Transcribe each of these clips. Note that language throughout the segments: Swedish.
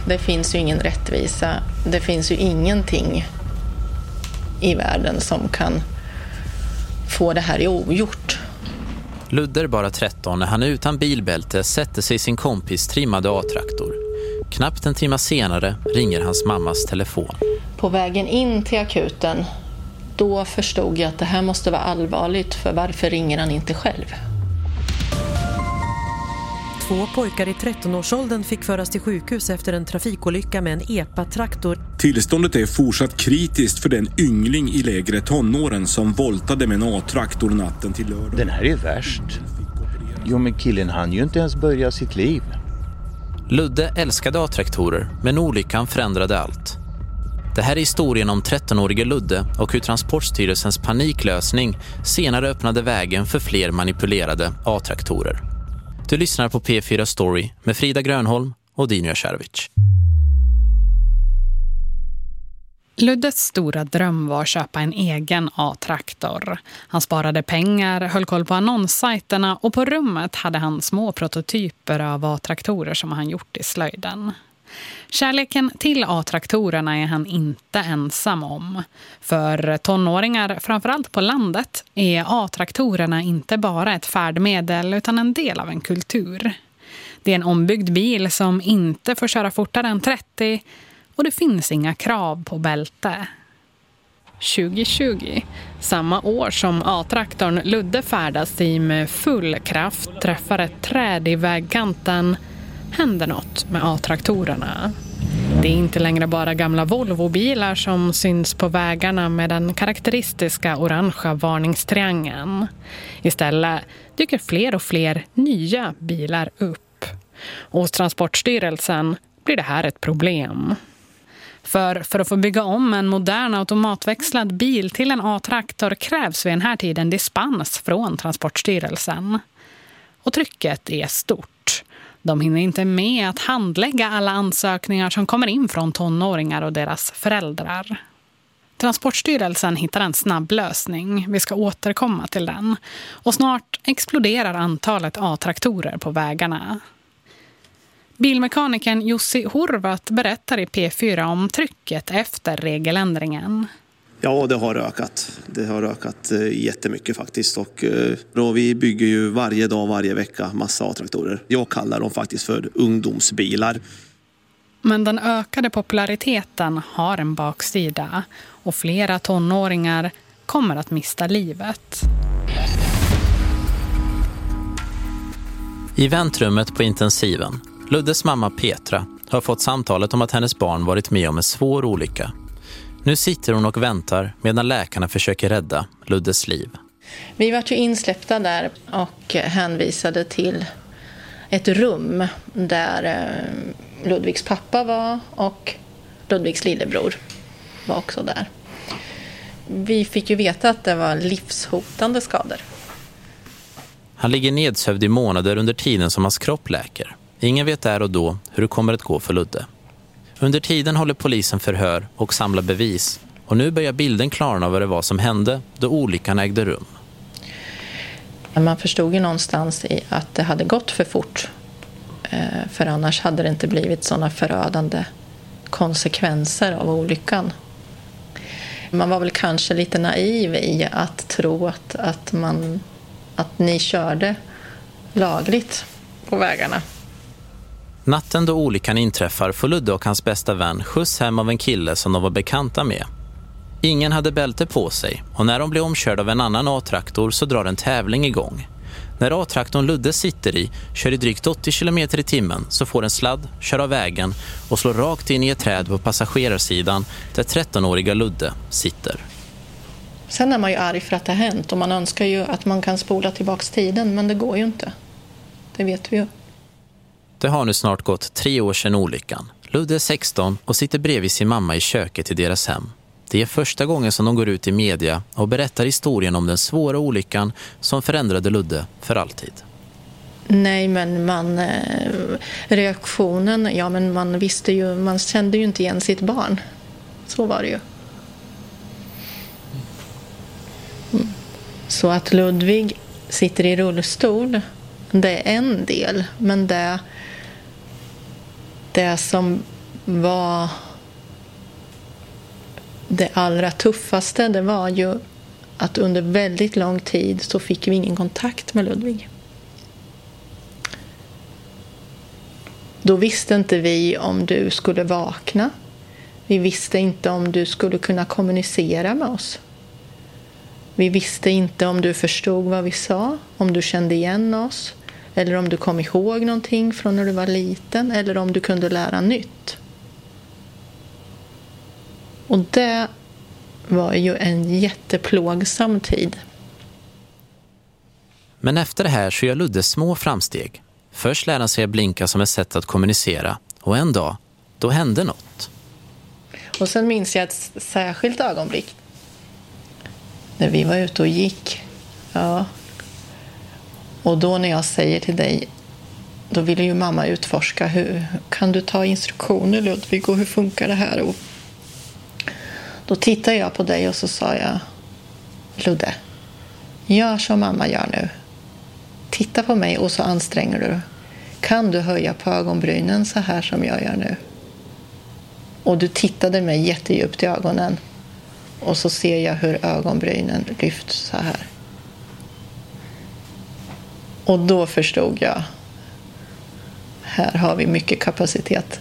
Det finns ju ingen rättvisa. Det finns ju ingenting i världen som kan få det här ogjort. Ludde är bara 13 när han utan bilbälte sätter sig i sin kompis trimmade A-traktor. Knappt en timme senare ringer hans mammas telefon. På vägen in till akuten, då förstod jag att det här måste vara allvarligt, för varför ringer han inte själv? 2 pojkar i 13-årsåldern fick föras till sjukhus efter en trafikolycka med en EPA-traktor. Tillståndet är fortsatt kritiskt för den yngling i lägre tonåren som voltade med en A-traktor natten till lördag. Den här är värst. Jo, men killen hann ju inte ens börja sitt liv. Ludde älskade A-traktorer, men olyckan förändrade allt. Det här är historien om 13-årige Ludde och hur Transportstyrelsens paniklösning senare öppnade vägen för fler manipulerade A-traktorer. Du lyssnar på P4 Story med Frida Grönholm och Dino Jasharevic. Luddes stora dröm var att köpa en egen A-traktor. Han sparade pengar, höll koll på annonssajterna och på rummet hade han små prototyper av A-traktorer som han gjort i slöjden. Kärleken till A-traktorerna är han inte ensam om. För tonåringar, framförallt på landet, är A-traktorerna inte bara ett färdmedel utan en del av en kultur. Det är en ombyggd bil som inte får köra fortare än 30 och det finns inga krav på bälte. 2020, samma år som A-traktorn Ludde färdas i med full kraft träffar ett träd i vägkanten, händer något med A-traktorerna. Det är inte längre bara gamla Volvo-bilar som syns på vägarna med den karaktäristiska orangea varningstriangeln. Istället dyker fler och fler nya bilar upp. Och hos Transportstyrelsen blir det här ett problem. För att få bygga om en modern automatväxlad bil till en A-traktor krävs vid den här tiden dispens från Transportstyrelsen. Och trycket är stort. De hinner inte med att handlägga alla ansökningar som kommer in från tonåringar och deras föräldrar. Transportstyrelsen hittar en snabb lösning. Vi ska återkomma till den. Och snart exploderar antalet A-traktorer på vägarna. Bilmekanikern Jussi Horvat berättar i P4 om trycket efter regeländringen. Ja, det har ökat. Det har ökat jättemycket faktiskt. Och då vi bygger ju varje dag, varje vecka massa A-traktorer. Jag kallar dem faktiskt för ungdomsbilar. Men den ökade populariteten har en baksida. Och flera tonåringar kommer att mista livet. I väntrummet på intensiven, Luddes mamma Petra har fått samtalet om att hennes barn varit med om en svår olycka. Nu sitter hon och väntar medan läkarna försöker rädda Luddes liv. Vi var ju insläppta där och hänvisade till ett rum där Ludvigs pappa var och Ludvigs lillebror var också där. Vi fick ju veta att det var livshotande skador. Han ligger nedsövd i månader under tiden som hans kropp läker. Ingen vet där och då hur det kommer att gå för Ludde. Under tiden håller polisen förhör och samlar bevis. Och nu börjar bilden klarna vad det var som hände då olyckan ägde rum. Man förstod ju någonstans i att det hade gått för fort. För annars hade det inte blivit sådana förödande konsekvenser av olyckan. Man var väl kanske lite naiv i att tro att ni körde lagligt på vägarna. Natten då olyckan inträffar får Ludde och hans bästa vän skjuts hem av en kille som de var bekanta med. Ingen hade bälte på sig och när de blir omkörda av en annan A-traktor så drar en tävling igång. När A-traktorn Ludde sitter i kör i drygt 80 km i timmen så får en sladd köra av vägen och slår rakt in i ett träd på passagerarsidan där 13-åriga Ludde sitter. Sen är man ju arg för att det har hänt och man önskar ju att man kan spola tillbaks tiden, men det går ju inte. Det vet vi ju. Det har nu snart gått 3 år sedan olyckan. Ludde är 16 och sitter bredvid sin mamma i köket i deras hem. Det är första gången som de går ut i media och berättar historien om den svåra olyckan som förändrade Ludde för alltid. Nej, men reaktionen, ja men man visste ju, man kände ju inte igen sitt barn. Så var det ju. Så att Ludvig sitter i rullstol, det är en del, men det som var det allra tuffaste, det var ju att under väldigt lång tid så fick vi ingen kontakt med Ludvig. Då visste inte vi om du skulle vakna. Vi visste inte om du skulle kunna kommunicera med oss. Vi visste inte om du förstod vad vi sa, om du kände igen oss, eller om du kom ihåg någonting från när du var liten, eller om du kunde lära nytt. Och det var ju en jätteplågsam tid. Men efter det här så gör Ludde små framsteg. Först lär han sig att blinka som ett sätt att kommunicera. Och en dag, då hände något. Och sen minns jag ett särskilt ögonblick. När vi var ute och gick. Ja. Och då när jag säger till dig, då ville ju mamma utforska hur kan du ta instruktioner, Ludvig, och hur funkar det här? Och då tittade jag på dig och så sa jag, Ludde, gör som mamma gör nu. Titta på mig och så anstränger du. Kan du höja på ögonbrynen så här som jag gör nu? Och du tittade mig jättedjupt i ögonen. Och så ser jag hur ögonbrynen lyfts så här. Och då förstod jag. Här har vi mycket kapacitet.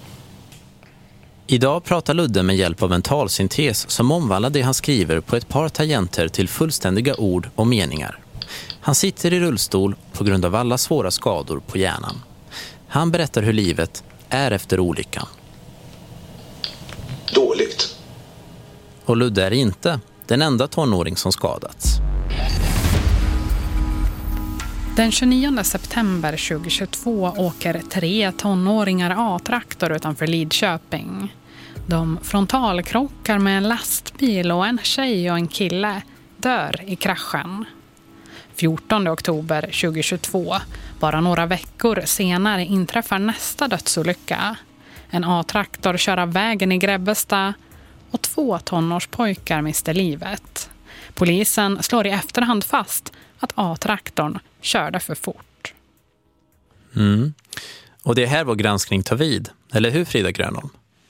Idag pratar Ludde med hjälp av en talsyntes som omvandlar det han skriver på ett par tangenter till fullständiga ord och meningar. Han sitter i rullstol på grund av alla svåra skador på hjärnan. Han berättar hur livet är efter olyckan. Dåligt. Och Ludde är inte den enda tonåring som skadats. Den 29 september 2022 åker 3 tonåringar A-traktor utanför Lidköping. De frontalkrockar med en lastbil och en tjej och en kille dör i kraschen. 14 oktober 2022, bara några veckor senare, inträffar nästa dödsolycka. En A-traktor kör av vägen i Grebbestad och 2 tonårspojkar mister livet. Polisen slår i efterhand fast att A-traktorn körde för fort. Och det här var granskning tar vid, eller hur Frida Grönholm?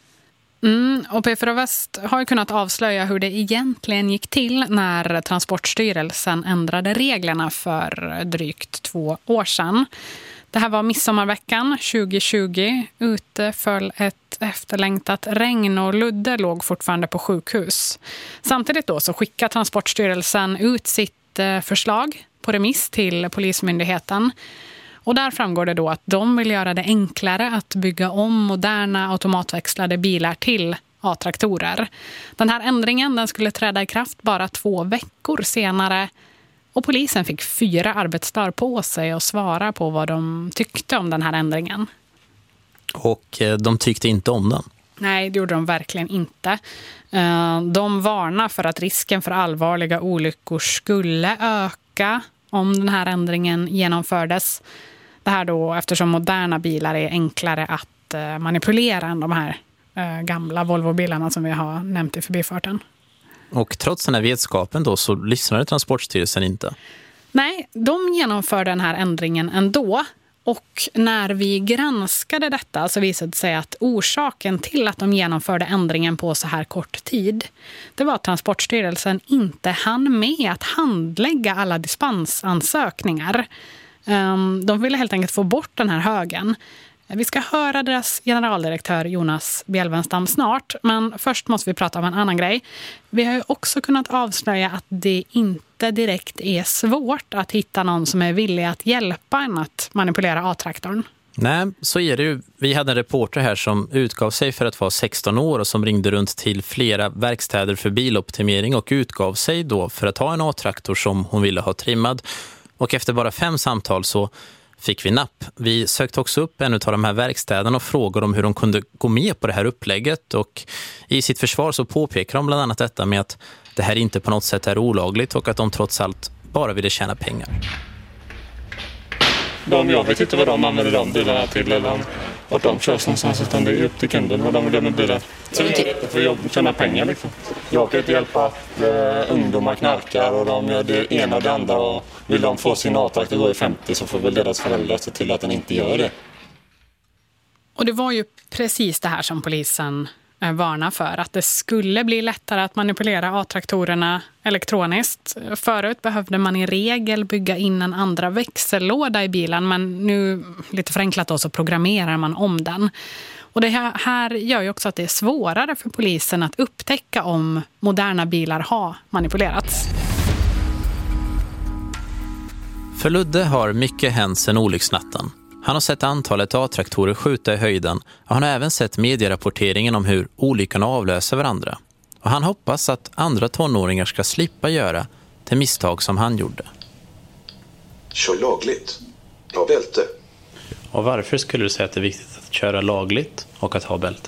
Och P4 Väst har ju kunnat avslöja hur det egentligen gick till när Transportstyrelsen ändrade reglerna för drygt 2 år sedan. Det här var midsommarveckan 2020. Ute föll ett efterlängtat regn och Ludde låg fortfarande på sjukhus. Samtidigt då så skickar Transportstyrelsen ut sitt förslag på remiss till Polismyndigheten. Och där framgår det då att de vill göra det enklare att bygga om moderna automatväxlade bilar till A-traktorer. Den här ändringen den skulle träda i kraft bara 2 veckor senare. Och polisen fick 4 arbetsdagar på sig att svara på vad de tyckte om den här ändringen. Och de tyckte inte om den? Nej, det gjorde de verkligen inte. De varnar för att risken för allvarliga olyckor skulle öka om den här ändringen genomfördes. Det här då eftersom moderna bilar är enklare att manipulera än de här gamla Volvo-bilarna som vi har nämnt i förbifarten. Och trots den här vetskapen då så lyssnade Transportstyrelsen inte? Nej, de genomförde den här ändringen ändå. Och när vi granskade detta så visade det sig att orsaken till att de genomförde ändringen på så här kort tid, det var att Transportstyrelsen inte hann med att handlägga alla dispensansökningar. De ville helt enkelt få bort den här högen. Vi ska höra deras generaldirektör Jonas Bjelvenstam snart, men först måste vi prata om en annan grej. Vi har ju också kunnat avslöja att det inte direkt är svårt att hitta någon som är villig att hjälpa en att manipulera A-traktorn. Nej, så är det ju. Vi hade en reporter här som utgav sig för att vara 16 år och som ringde runt till flera verkstäder för biloptimering och utgav sig då för att ha en A-traktor som hon ville ha trimmad. Och efter bara 5 samtal så fick vi napp. Vi sökte också upp en av de här verkstäderna och frågade om hur de kunde gå med på det här upplägget. Och i sitt försvar så påpekar de bland annat detta med att det här inte på något sätt är olagligt och att de trots allt bara ville tjäna pengar. Jag vet inte vad de använder de bilarna till eller vad de körs någonstans, utan det är upp till kunden vad de vill göra med bilar. Så det får jag tjäna pengar liksom. Jag kan inte hjälpa att ungdomar knarkar och de gör det ena och det andra, och vill de få sin A-traktor gå i 50 så får väl deras föräldrar se till att den inte gör det. Och det var ju precis det här som polisen varnar för. Att det skulle bli lättare att manipulera A-traktorerna elektroniskt. Förut behövde man i regel bygga in en andra växellåda i bilen. Men nu, lite förenklat då, så programmerar man om den. Och det här gör ju också att det är svårare för polisen att upptäcka om moderna bilar har manipulerats. För Ludde har mycket hänt sedan olycksnatten. Han har sett antalet A-traktorer skjuta i höjden och han har även sett medierapporteringen om hur olyckorna avlöser varandra. Och han hoppas att andra tonåringar ska slippa göra det misstag som han gjorde. Kör lagligt. Ha bälte. Och varför skulle du säga att det är viktigt att köra lagligt och att ha bälte?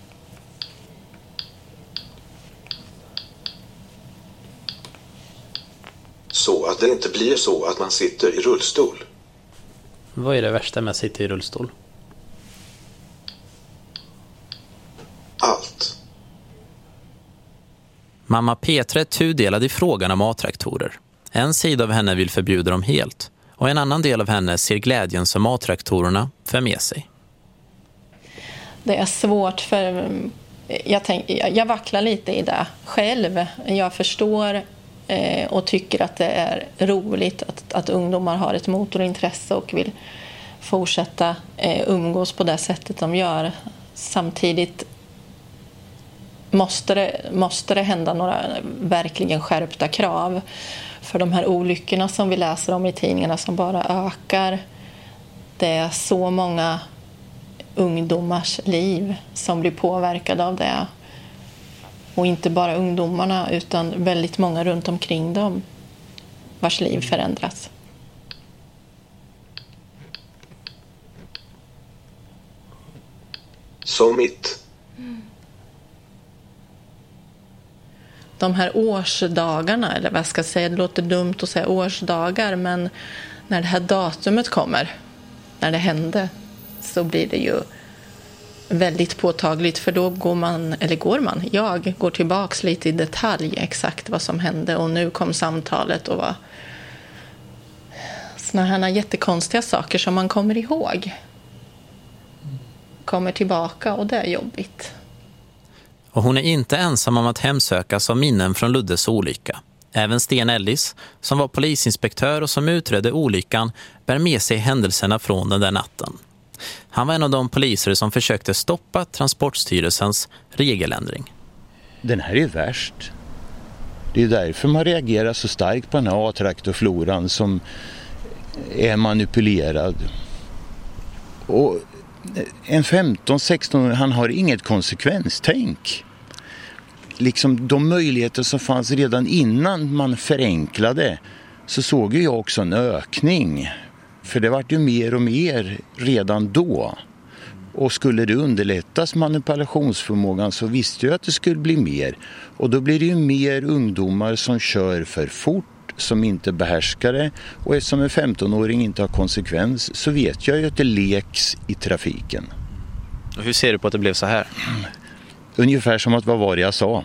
Så att det inte blir så att man sitter i rullstol. Vad är det värsta med att sitta i rullstol? Allt. Mamma Petra är tudelad i frågan om A-traktorer. En sida av henne vill förbjuda dem helt. Och en annan del av henne ser glädjen som A-traktorerna för med sig. Det är svårt för... Jag vacklar lite i det själv. Jag förstår och tycker att det är roligt att ungdomar har ett motorintresse och vill fortsätta umgås på det sättet de gör. Samtidigt måste det hända några verkligen skärpta krav. För de här olyckorna som vi läser om i tidningarna som bara ökar. Det är så många ungdomars liv som blir påverkade av det. Och inte bara ungdomarna utan väldigt många runt omkring dem vars liv förändras. Som mitt. De här årsdagarna, eller vad ska jag säga, det låter dumt att säga årsdagar, men när det här datumet kommer, när det hände, så blir det ju väldigt påtagligt, för då jag går tillbaks lite i detalj exakt vad som hände, och nu kom samtalet och var såna här jättekonstiga saker som man kommer ihåg. Kommer tillbaka, och det är jobbigt. Och hon är inte ensam om att hemsökas av minnen från Luddes olycka. Även Sten Ellis, som var polisinspektör och som utredde olyckan, bär med sig händelserna från den där natten. Han var en av de poliser som försökte stoppa Transportstyrelsens regeländring. Den här är värst. Det är därför man reagerar så starkt på den här A-traktorfloran som är manipulerad. Och en 15-16-åring, han har inget konsekvenstänk. Liksom de möjligheter som fanns redan innan man förenklade, så såg jag också en ökning. För det var ju mer och mer redan då. Och skulle det underlättas manipulationsförmågan, så visste jag att det skulle bli mer. Och då blir det ju mer ungdomar som kör för fort, som inte behärskar det. Och eftersom en 15-åring inte har konsekvens, så vet jag ju att det leks i trafiken. Och hur ser du på att det blev så här? Ungefär som att vad var det jag sa.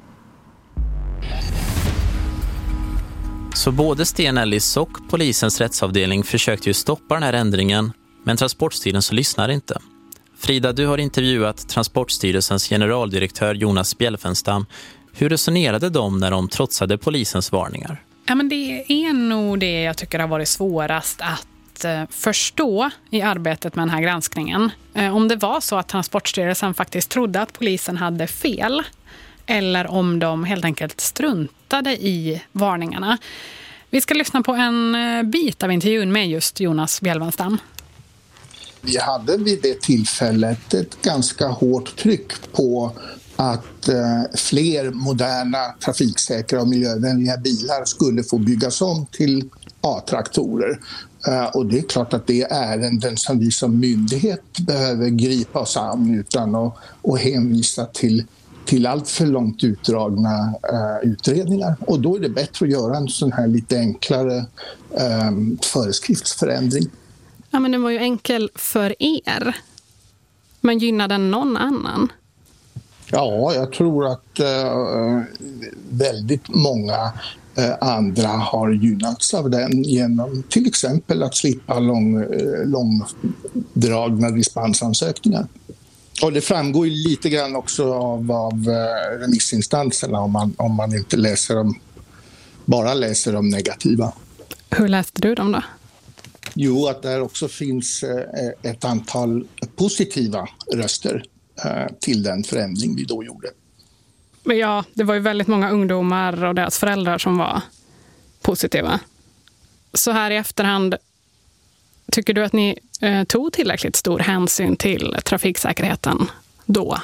Så både Sten Ellis och polisens rättsavdelning försökte ju stoppa den här ändringen, men Transportstyrelsen lyssnar inte. Frida, du har intervjuat Transportstyrelsens generaldirektör Jonas Bjelfenstam. Hur resonerade de när de trotsade polisens varningar? Ja, men det är nog det jag tycker har varit svårast att förstå i arbetet med den här granskningen. Om det var så att Transportstyrelsen faktiskt trodde att polisen hade fel, eller om de helt enkelt struntade i varningarna. Vi ska lyssna på en bit av intervjun med just Jonas Bjelfenstam. Vi hade vid det tillfället ett ganska hårt tryck på att fler moderna, trafiksäkra och miljövänliga bilar skulle få byggas om till A-traktorer. Och det är klart att det är ärenden som vi som myndighet behöver gripa oss an utan att hänvisa till allt för långt utdragna utredningar. Och då är det bättre att göra en sån här lite enklare föreskriftsförändring. Ja, men det var ju enkel för er. Men gynnar den någon annan? Ja, jag tror att väldigt många Andra har gynnats av den genom till exempel att slippa långdragna dispensansökningar. Och det framgår ju lite grann också av remissinstanserna om man inte bara läser de negativa. Hur läste du dem då? Jo, att där också finns ett antal positiva röster till den förändring vi då gjorde. Men ja, det var ju väldigt många ungdomar och deras föräldrar som var positiva. Så här i efterhand, tycker du att ni tog tillräckligt stor hänsyn till trafiksäkerheten då?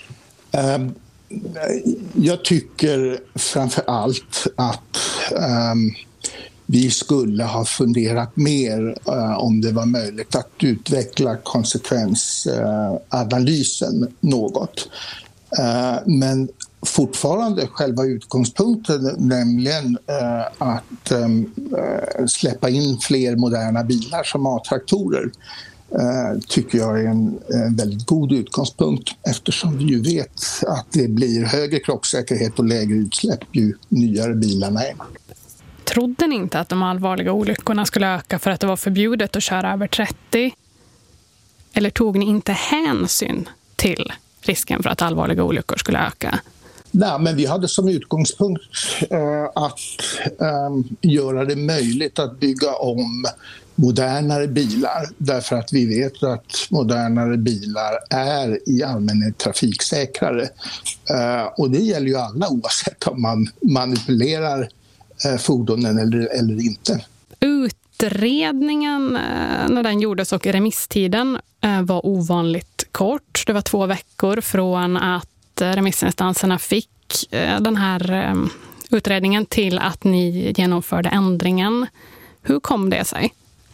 Jag tycker framför allt att vi skulle ha funderat mer om det var möjligt att utveckla konsekvensanalysen något. Men fortfarande själva utgångspunkten, nämligen att släppa in fler moderna bilar som A-traktorer, tycker jag är en väldigt god utgångspunkt, eftersom vi ju vet att det blir högre krocksäkerhet och lägre utsläpp ju nyare bilarna är. Trodde ni inte att de allvarliga olyckorna skulle öka för att det var förbjudet att köra över 30? Eller tog ni inte hänsyn till risken för att allvarliga olyckor skulle öka? Nej, men vi hade som utgångspunkt att göra det möjligt att bygga om modernare bilar, därför att vi vet att modernare bilar är i allmänhet trafiksäkrare. Och det gäller ju alla, oavsett om man manipulerar fordonen eller inte. Utredningen när den gjordes och remisstiden var ovanligt kort. Det var 2 veckor från att remissinstanserna fick den här utredningen till att ni genomförde ändringen. Hur kom det sig?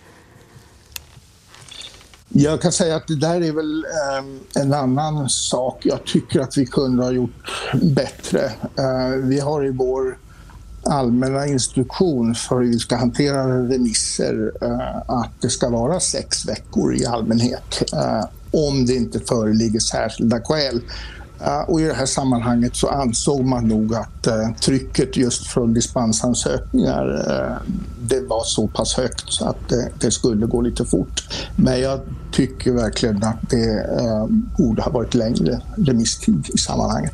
Jag kan säga att det där är väl en annan sak. Jag tycker att vi kunde ha gjort bättre. Vi har i vår allmänna instruktion för hur vi ska hantera remisser att det ska vara 6 veckor i allmänhet om det inte föreligger särskilda skäl. Och i det här sammanhanget så ansåg man nog att trycket just från dispensansökningar det var så pass högt så att det skulle gå lite fort. Men jag tycker verkligen att det borde ha varit längre remisstid i sammanhanget.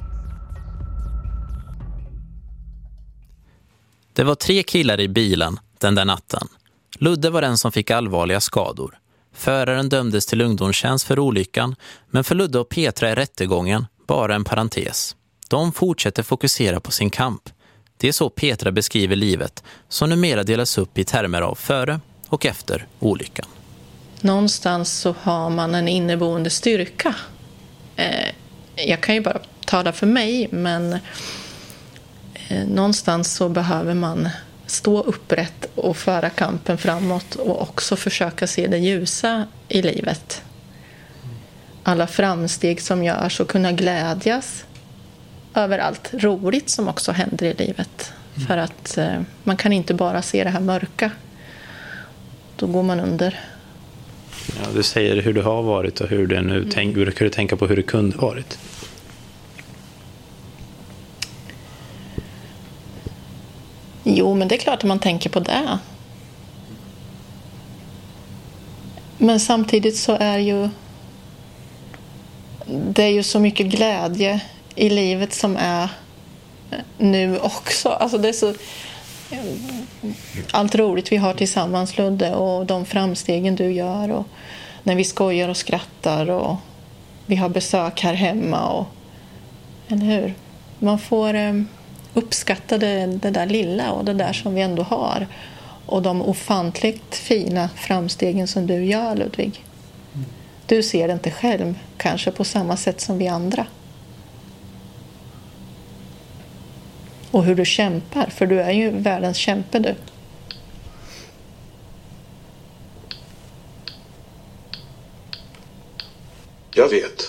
Det var 3 killar i bilen den där natten. Ludde var den som fick allvarliga skador. Föraren dömdes till ungdomstjänst för olyckan, men för Ludde och Petra är rättegången bara en parentes. De fortsätter fokusera på sin kamp. Det är så Petra beskriver livet, som numera delas upp i termer av före och efter olyckan. Någonstans så har man en inneboende styrka. Jag kan ju bara tala för mig, men någonstans så behöver man stå upprätt och föra kampen framåt och också försöka se det ljusa i livet. Alla framsteg som görs och kunna glädjas över allt roligt som också händer i livet. För att man kan inte bara se det här mörka. Då går man under. Ja, du säger hur det har varit och hur det nu brukar du tänka på hur det kunde varit. Jo, men det är klart att man tänker på det. Men samtidigt så är det är ju så mycket glädje i livet som är nu också. Alltså det är så allt roligt vi har tillsammans, Ludde, och de framstegen du gör och när vi skojar och skrattar och vi har besök här hemma och eller hur? Man får uppskatta det där lilla och det där som vi ändå har och de ofantligt fina framstegen som du gör, Ludvig. Du ser det inte själv kanske på samma sätt som vi andra. Och hur du kämpar, för du är ju världens kämpe du. Jag vet.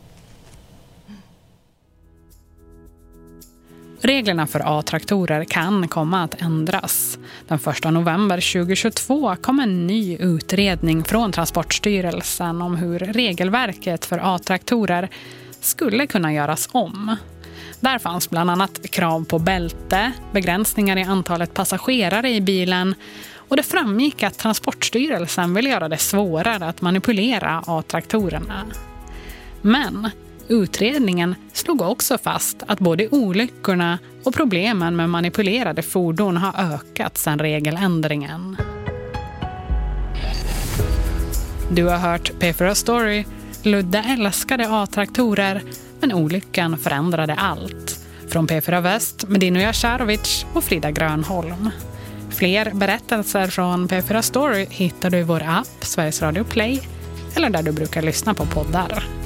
Reglerna för A-traktorer kan komma att ändras. Den 1 november 2022 kom en ny utredning från Transportstyrelsen om hur regelverket för A-traktorer skulle kunna göras om. Där fanns bland annat krav på bälte, begränsningar i antalet passagerare i bilen och det framgick att Transportstyrelsen ville göra det svårare att manipulera A-traktorerna. Men utredningen slog också fast att både olyckorna och problemen med manipulerade fordon har ökat sedan regeländringen. Du har hört P4 Story. Ludde älskade A-traktorer, men olyckan förändrade allt. Från P4 Väst med Dino Jasharovic och Frida Grönholm. Fler berättelser från P4 Story hittar du i vår app Sveriges Radio Play eller där du brukar lyssna på poddar.